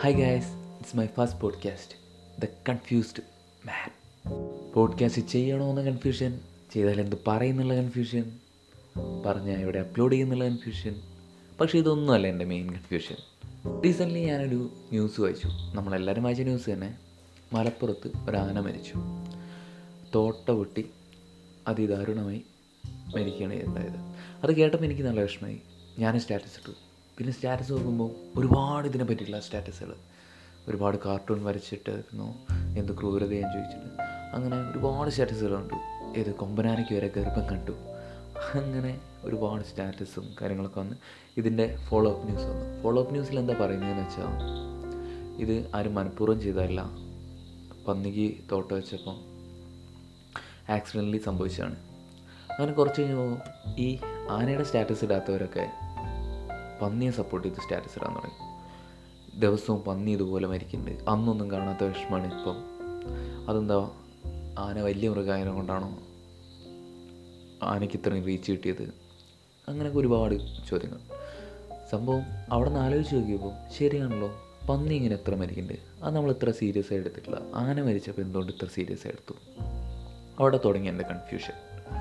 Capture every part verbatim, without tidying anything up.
Hi guys, it's my first podcast, the confused man. Podcast ചെയ്യണോ എന്ന confusion, ചെയ്താൽ എന്ത് പറയുന്നുള്ള കൺഫ്യൂഷൻ, പറഞ്ഞാൽ എവിടെ അപ്ലോഡ് ചെയ്യുന്നുള്ള കൺഫ്യൂഷൻ. പക്ഷേ ഇതൊന്നുമല്ല എൻ്റെ മെയിൻ കൺഫ്യൂഷൻ. റീസെൻ്റ്ലി ഞാനൊരു ന്യൂസ് വായിച്ചു, നമ്മളെല്ലാവരും വായിച്ച ന്യൂസ് തന്നെ. മലപ്പുറത്ത് ഒരു ആന മരിച്ചു. തോട്ട പൊട്ടി അതിദാരുണമായി മരിക്കുകയാണ് ഉണ്ടായത്. അത് കേട്ടപ്പോൾ എനിക്ക് നല്ല വിഷമമായി. ഞാൻ സ്റ്റാറ്റസ് ഇട്ടു. പിന്നെ സ്റ്റാറ്റസ് നോക്കുമ്പോൾ ഒരുപാട് ഇതിനെ പറ്റിയിട്ടുള്ള സ്റ്റാറ്റസുകൾ, ഒരുപാട് കാർട്ടൂൺ വരച്ചിട്ടായിരുന്നു, എന്ത് ക്രൂരതയും ചോദിച്ചിട്ട് അങ്ങനെ ഒരുപാട് സ്റ്റാറ്റസുകളുണ്ട്. ഏത് കൊമ്പനാനയ്ക്ക് വരെ ഗർഭം കണ്ടു, അങ്ങനെ ഒരുപാട് സ്റ്റാറ്റസും കാര്യങ്ങളൊക്കെ വന്ന് ഇതിൻ്റെ ഫോളോ അപ്പ് ന്യൂസ് വന്നു. ഫോളോ അപ്പ് ന്യൂസിൽ എന്താ പറയുന്നതെന്ന് വെച്ചാൽ, ഇത് ആരും മനഃപൂർവ്വം ചെയ്തതല്ല, പന്നിക്ക് തോട്ട വെച്ചപ്പോൾ ആക്സിഡൻ്റലി സംഭവിച്ചതാണ്. അങ്ങനെ കുറച്ച് കഴിഞ്ഞപ്പോൾ ഈ ആനയുടെ സ്റ്റാറ്റസ് ഇടാത്തവരൊക്കെ പന്നിയെ സപ്പോർട്ട് ചെയ്ത് സ്റ്റാറ്റസ് ഇടാൻ തുടങ്ങി. ദിവസവും പന്നി ഇതുപോലെ മരിക്കുന്നുണ്ട്, അന്നൊന്നും കാണാത്ത വിഷമമാണ് ഇപ്പം. അതെന്താ, ആന വലിയ മൃഗായനെ കൊണ്ടാണോ ആനയ്ക്ക് ഇത്രയും റീച്ച് കിട്ടിയത്? അങ്ങനെയൊക്കെ ഒരുപാട് ചോദ്യങ്ങൾ. സംഭവം അവിടെ നിന്ന് ആലോചിച്ച് നോക്കിയപ്പോൾ ശരിയാണല്ലോ, പന്നി ഇങ്ങനെ എത്ര മരിക്കുന്നുണ്ട്, അത് നമ്മൾ ഇത്ര സീരിയസ് ആയി എടുത്തിട്ടില്ല. ആന മരിച്ചപ്പോൾ എന്തുകൊണ്ട് ഇത്ര സീരിയസ് ആയി എടുത്തു? അവിടെ തുടങ്ങി എൻ്റെ കൺഫ്യൂഷൻ.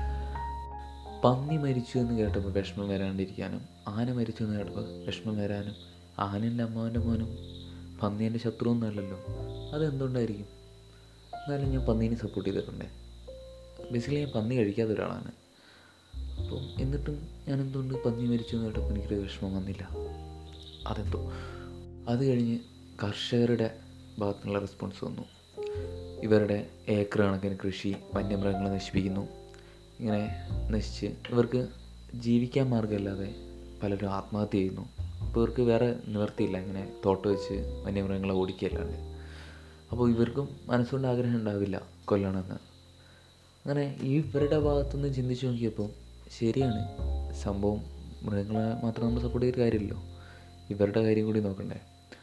പന്നി മരിച്ചു എന്ന് കേട്ടപ്പോൾ വിഷമം വരാണ്ടിരിക്കാനും, ആന മരിച്ചു എന്ന് കേട്ടപ്പോൾ വിഷമം വരാനും, ആനൻ്റെ അമ്മാവൻ്റെ മോനും പന്നീൻ്റെ ശത്രുവൊന്നും അല്ലല്ലോ, അതെന്തുകൊണ്ടായിരിക്കും? എന്നാലും ഞാൻ പന്നീനെ സപ്പോർട്ട് ചെയ്തിട്ടുണ്ടേ. ബേസിക്കലി ഞാൻ പന്നി കഴിക്കാത്ത ഒരാളാണ്. അപ്പം എന്നിട്ടും ഞാൻ എന്തുകൊണ്ട് പന്നി മരിച്ചു എന്ന് കേട്ടപ്പോൾ എനിക്കൊരു വിഷമം വന്നില്ല? അതെന്തോ. അത് കഴിഞ്ഞ് കർഷകരുടെ ഭാഗത്തുനിന്നുള്ള റെസ്പോൺസ് വന്നു. ഇവരുടെ ഏക്കർ കണക്കിന് കൃഷി വന്യമൃഗങ്ങളെ നശിപ്പിക്കുന്നു. ഇങ്ങനെ നശിച്ച് ഇവർക്ക് ജീവിക്കാൻ മാർഗ്ഗമില്ലാതെ പലരും ആത്മഹത്യ ചെയ്യുന്നു. അപ്പോൾ ഇവർക്ക് വേറെ നിവർത്തിയില്ല, ഇങ്ങനെ തോട്ടം വെച്ച് വന്യമൃഗങ്ങളെ ഓടിക്കുകയല്ലാണ്ട്. അപ്പോൾ ഇവർക്കും മനസ്സുകൊണ്ട് ആഗ്രഹം ഉണ്ടാവില്ല കൊല്ലണമെന്ന്. അങ്ങനെ ഈ ഇവരുടെ ഭാഗത്തുനിന്ന് ചിന്തിച്ച് നോക്കിയപ്പോൾ ശരിയാണ്, സംഭവം മൃഗങ്ങളെ മാത്രം നമ്മൾ സപ്പോർട്ട് ചെയ്തിട്ട് കാര്യമില്ലല്ലോ, ഇവരുടെ കാര്യം കൂടി നോക്കണ്ടേ.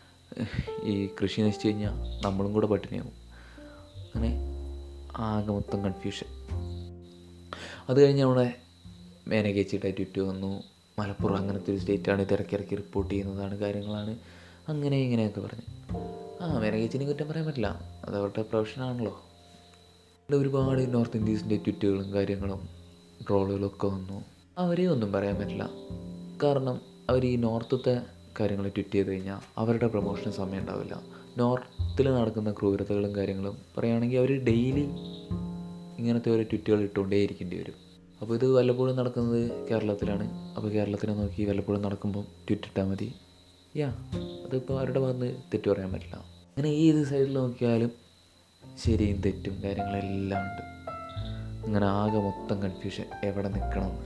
ഈ കൃഷി നശിച്ചു കഴിഞ്ഞാൽ നമ്മളും കൂടെ പട്ടിണിയാവും. അങ്ങനെ ആകെ മൊത്തം കൺഫ്യൂഷൻ. അത് കഴിഞ്ഞ് അവിടെ മേനകേച്ചിട്ടായി ട്വിറ്റ് വന്നു, മലപ്പുറം അങ്ങനത്തെ ഒരു സ്റ്റേറ്റാണ്, തിരക്കിറക്കി റിപ്പോർട്ട് ചെയ്യുന്നതാണ്, കാര്യങ്ങളാണ്, അങ്ങനെ ഇങ്ങനെയൊക്കെ പറഞ്ഞ്. ആ മേനകേച്ചിനെ കുറ്റം പറയാൻ പറ്റില്ല, അത് അവരുടെ പ്രൊഫഷനാണല്ലോ. ഇവിടെ ഒരുപാട് നോർത്ത് ഇന്ത്യൻസിൻ്റെ ട്വിറ്റുകളും കാര്യങ്ങളും ട്രോളുകളും ഒക്കെ വന്നു. അവരെ ഒന്നും പറയാൻ പറ്റില്ല, കാരണം അവർ ഈ നോർത്തത്തെ കാര്യങ്ങൾ ട്വിറ്റ് ചെയ്ത് കഴിഞ്ഞാൽ അവരുടെ പ്രൊമോഷന് സമയം ഉണ്ടാവില്ല. നോർത്തിൽ നടക്കുന്ന ക്രൂരതകളും കാര്യങ്ങളും പറയുകയാണെങ്കിൽ അവർ ഡെയിലി ഇങ്ങനത്തെ ഒരു ട്വിറ്റുകൾ ഇട്ടുകൊണ്ടേ ഇരിക്കേണ്ടി വരും. അപ്പോൾ ഇത് വല്ലപ്പോഴും നടക്കുന്നത് കേരളത്തിലാണ്. അപ്പോൾ കേരളത്തിനെ നോക്കി വല്ലപ്പോഴും നടക്കുമ്പം ട്വിറ്റ് ഇട്ടാൽ മതി. യാ, അതിപ്പോൾ അവരുടെ ഭാഗത്ത് തെറ്റ് പറയാൻ പറ്റില്ല. അങ്ങനെ ഏത് സൈഡിൽ നോക്കിയാലും ശരിയും തെറ്റും കാര്യങ്ങളെല്ലാം ഉണ്ട്. അങ്ങനെ ആകെ മൊത്തം കൺഫ്യൂഷൻ, എവിടെ നിൽക്കണമെന്ന്.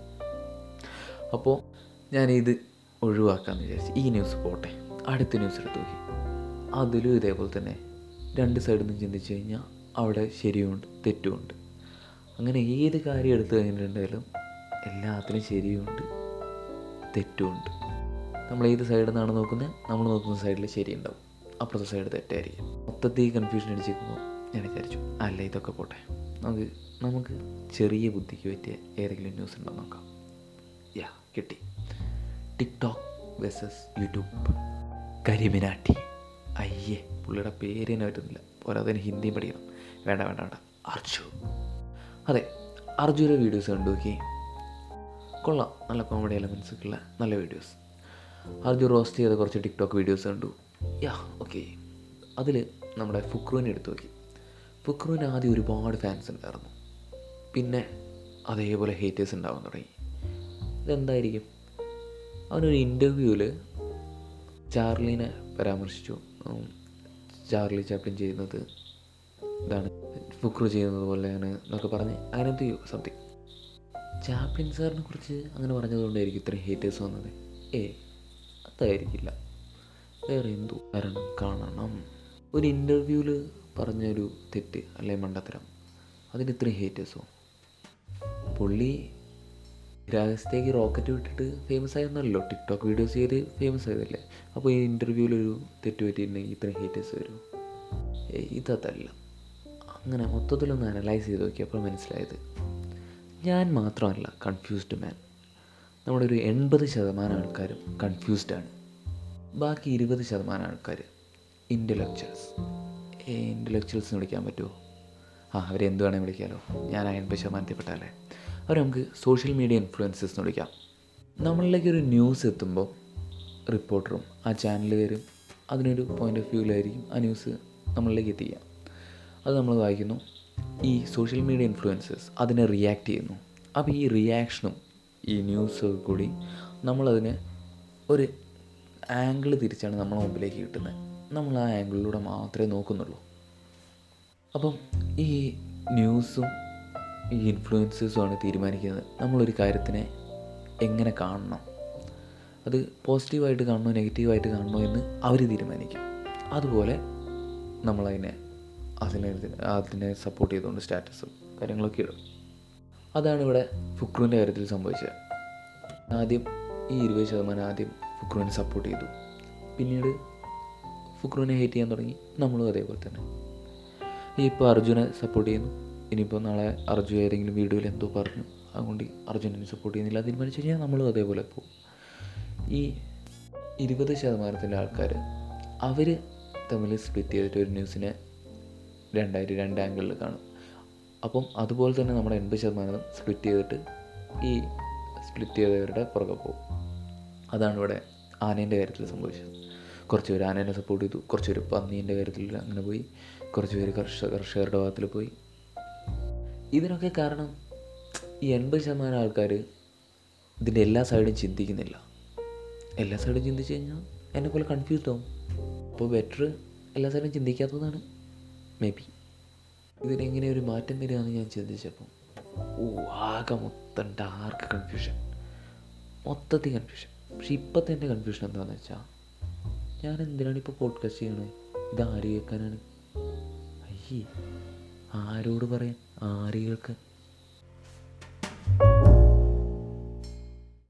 അപ്പോൾ ഞാനിത് ഒഴിവാക്കാമെന്ന് വിചാരിച്ചു. ഈ ന്യൂസ് പോട്ടെ, അടുത്ത ന്യൂസ് എടുത്ത് നോക്കി. അതിലും ഇതേപോലെ തന്നെ രണ്ട് സൈഡിൽ നിന്ന് ചിന്തിച്ച് കഴിഞ്ഞാൽ അവിടെ ശരിയുമുണ്ട് തെറ്റുമുണ്ട്. അങ്ങനെ ഏത് കാര്യം എടുത്തു കഴിഞ്ഞിട്ടുണ്ടെങ്കിലും എല്ലാത്തിനും ശരിയുമുണ്ട് തെറ്റുമുണ്ട്. നമ്മൾ ഏത് സൈഡിൽ നിന്നാണ് നോക്കുന്നത്, നമ്മൾ നോക്കുന്ന സൈഡിൽ ശരിയുണ്ടാവും, അപ്പുറത്തെ സൈഡ് തെറ്റായിരിക്കും. മൊത്തത്തിൽ കൺഫ്യൂഷൻ അടിച്ചിരിക്കുമ്പോൾ ഞാൻ വിചാരിച്ചു, അല്ല ഇതൊക്കെ പോട്ടെ, നമുക്ക് നമുക്ക് ചെറിയ ബുദ്ധിക്ക് പറ്റിയ ഏതെങ്കിലും ന്യൂസ് ഉണ്ടോ നോക്കാം. യാ, കിട്ടി. TikTok versus YouTube. കരിമിനാട്ടി. അയ്യേ, പുള്ളിയുടെ പേര് തന്നെ പറ്റുന്നില്ല, പോരാത്തതിന് ഹിന്ദിയും പഠിക്കണം. വേണ്ട വേണ്ട വേണ്ട അർജു. അതെ, അർജുൻ്റെ വീഡിയോസ് കണ്ടു നോക്കി. കൊള്ളാം, നല്ല കോമഡി എലമെൻസ് ഒക്കെ ഉള്ള നല്ല വീഡിയോസ്. അർജു റോസ്റ്റ് ചെയ്ത കുറച്ച് ടിക്ടോക്ക് വീഡിയോസ് കണ്ടു. Yeah, okay. അതിൽ നമ്മുടെ ഫുക്രുവിനെ എടുത്തു നോക്കി. ഫുക്രുവിന് ആദ്യം ഒരുപാട് ഫാൻസ് ഉണ്ടായിരുന്നു, പിന്നെ അതേപോലെ ഹേറ്റേഴ്സ് ഉണ്ടാവാൻ തുടങ്ങി. ഇതെന്തായിരിക്കും? അവനൊരു ഇൻ്റർവ്യൂവിൽ ചാർലിനെ പരാമർശിച്ചു. ചാർലി ചാപ്ലിൻ ചെയ്യുന്നത് ഇതാണ്, ഫുക്രു ചെയ്യുന്നത് പോലെയാണ് എന്നൊക്കെ പറഞ്ഞ് അങ്ങനത്തെ സംതിങ്. ചാപ്ലിൻ സാറിനെ കുറിച്ച് അങ്ങനെ പറഞ്ഞതുകൊണ്ടായിരിക്കും ഇത്രയും ഹേറ്റേഴ്സ് വന്നത്? ഏ, അതായിരിക്കില്ല, വേറെ എന്തോ കാരണം കാണണം. ഒരു ഇൻ്റർവ്യൂവിൽ പറഞ്ഞൊരു തെറ്റ് അല്ലെങ്കിൽ മണ്ടത്തരം, അതിന് ഇത്രയും ഹേറ്റേഴ്സോ? പുള്ളി രാജ്യത്തേക്ക് റോക്കറ്റ് വിട്ടിട്ട് ഫേമസ് ആയെന്നല്ലോ, ടിക്ടോക്ക് വീഡിയോസ് ചെയ്ത് ഫേമസ് ആയതല്ലേ. അപ്പോൾ ഈ ഇൻ്റർവ്യൂവിലൊരു തെറ്റ് പറ്റിയിട്ടുണ്ടെങ്കിൽ ഇത്രയും ഹേറ്റേഴ്സ് വരും? ഏ, ഇതല്ല. അങ്ങനെ മൊത്തത്തിലൊന്ന് അനലൈസ് ചെയ്ത് നോക്കിയപ്പോൾ മനസ്സിലായത്, ഞാൻ മാത്രമല്ല കൺഫ്യൂസ്ഡ് മാൻ, നമ്മുടെ ഒരു എൺപത് ശതമാനം ആൾക്കാരും കൺഫ്യൂസ്ഡാണ്. ബാക്കി ഇരുപത് ശതമാനം ആൾക്കാർ ഇൻ്റലക്ച്വൽസ്. ഇൻ്റലക്ച്വൽസ് എന്ന് വിളിക്കാൻ പറ്റുമോ? ആ, അവരെന്ത് വേണമെങ്കിൽ വിളിക്കാമല്ലോ. ഞാൻ അൻപത് ശതമാനത്തിൽപ്പെട്ടാലേ. അവർ നമുക്ക് സോഷ്യൽ മീഡിയ ഇൻഫ്ലുവൻസേഴ്സ് എന്ന് വിളിക്കാം. നമ്മളിലേക്ക് ഒരു ന്യൂസ് എത്തുമ്പോൾ റിപ്പോർട്ടറും ആ ചാനലുകാരും അതിനൊരു പോയിൻ്റ് ഓഫ് വ്യൂവിലായിരിക്കും ആ ന്യൂസ് നമ്മളിലേക്ക് എത്തിക്കുക. അത് നമ്മൾ വായിക്കുന്നു. ഈ സോഷ്യൽ മീഡിയ ഇൻഫ്ലുവൻസേഴ്സ് അതിനെ റിയാക്ട് ചെയ്യുന്നു. അപ്പോൾ ഈ റിയാക്ഷനും ഈ ന്യൂസ് കൂടി നമ്മളതിനെ ഒരു ആംഗിൾ തിരിച്ചാണ് നമ്മളെ മുമ്പിലേക്ക് കിട്ടുന്നത്. നമ്മൾ ആ ആംഗിളിലൂടെ മാത്രമേ നോക്കുന്നുള്ളൂ. അപ്പം ഈ ന്യൂസും ഈ ഇൻഫ്ലുവൻസേഴ്സുമാണ് തീരുമാനിക്കുന്നത് നമ്മളൊരു കാര്യത്തിനെ എങ്ങനെ കാണണം. അത് പോസിറ്റീവായിട്ട് കാണണോ നെഗറ്റീവായിട്ട് കാണണോ എന്ന് അവർ തീരുമാനിക്കും. അതുപോലെ നമ്മളതിനെ അതിനെ അതിനെ സപ്പോർട്ട് ചെയ്തുകൊണ്ട് സ്റ്റാറ്റസും കാര്യങ്ങളൊക്കെ ഇടും. അതാണ് ഇവിടെ ഫുക്രുവിൻ്റെ കാര്യത്തിൽ സംഭവിച്ചത്. ആദ്യം ഈ ഇരുപത് ശതമാനം ആദ്യം ഫുക്രുവിനെ സപ്പോർട്ട് ചെയ്തു. പിന്നീട് ഫുക്രുവിനെ ഹേറ്റ് ചെയ്യാൻ തുടങ്ങി. നമ്മളും അതേപോലെ തന്നെ. ഇപ്പോൾ അർജുനെ സപ്പോർട്ട് ചെയ്യുന്നു. ഇനിയിപ്പോൾ നാളെ അർജുൻ ഏതെങ്കിലും വീഡിയോയിൽ എന്തോ പറഞ്ഞു, അതുകൊണ്ട് അർജുനെ സപ്പോർട്ട് ചെയ്യുന്നില്ല തീരുമാനിച്ചു കഴിഞ്ഞാൽ നമ്മളും അതേപോലെ പോകും. ഈ ഇരുപത് ശതമാനത്തിൻ്റെ ആൾക്കാർ അവർ തമ്മിൽ സ്പ്ലിറ്റ് ചെയ്തിട്ട് ഒരു ന്യൂസിനെ രണ്ടായിട്ട് രണ്ട് ആംഗിളിൽ കാണും. അപ്പം അതുപോലെ തന്നെ നമ്മുടെ എൺപത് ശതമാനം സ്പ്ലിറ്റ് ചെയ്തിട്ട് ഈ സ്പ്ലിറ്റ് ചെയ്തവരുടെ പുറകെ പോകും. അതാണ് ഇവിടെ ആനേൻ്റെ കാര്യത്തിൽ സംഭവിച്ചത്. കുറച്ച് പേര് ആനേനെ സപ്പോർട്ട് ചെയ്തു, കുറച്ച് പേര് പന്നീൻ്റെ കാര്യത്തിൽ അങ്ങനെ പോയി, കുറച്ച് പേര് കർഷക കർഷകരുടെ ഭാഗത്തിൽ പോയി. ഇതിനൊക്കെ കാരണം ഈ എൺപത് ശതമാനം ആൾക്കാർ ഇതിൻ്റെ എല്ലാ സൈഡും ചിന്തിക്കുന്നില്ല. എല്ലാ സൈഡും ചിന്തിച്ച് കഴിഞ്ഞാൽ എന്നെപ്പോലെ കൺഫ്യൂസ്ഡ് ആവും. അപ്പോൾ ബെറ്റർ എല്ലാ സൈഡും ചിന്തിക്കാത്തതാണ് മേ ബി. ഇതിനെങ്ങനെ ഒരു മാറ്റം വരികയെന്ന് ഞാൻ ചിന്തിച്ചപ്പോൾ ഓ ആകെ മൊത്തം ഡാർക്ക് കൺഫ്യൂഷൻ, മൊത്തത്തിൽ കൺഫ്യൂഷൻ. പക്ഷെ ഇപ്പോഴത്തെ എൻ്റെ കൺഫ്യൂഷൻ എന്താണെന്ന് വെച്ചാൽ, ഞാൻ എന്തിനാണ് ഇപ്പോൾ പോഡ്കാസ്റ്റ് ചെയ്യണത്? ഇത് ആര് കേൾക്കാനാണ്? അയ്യേ, ആരോട് പറയാൻ, ആര് കേൾക്കാൻ?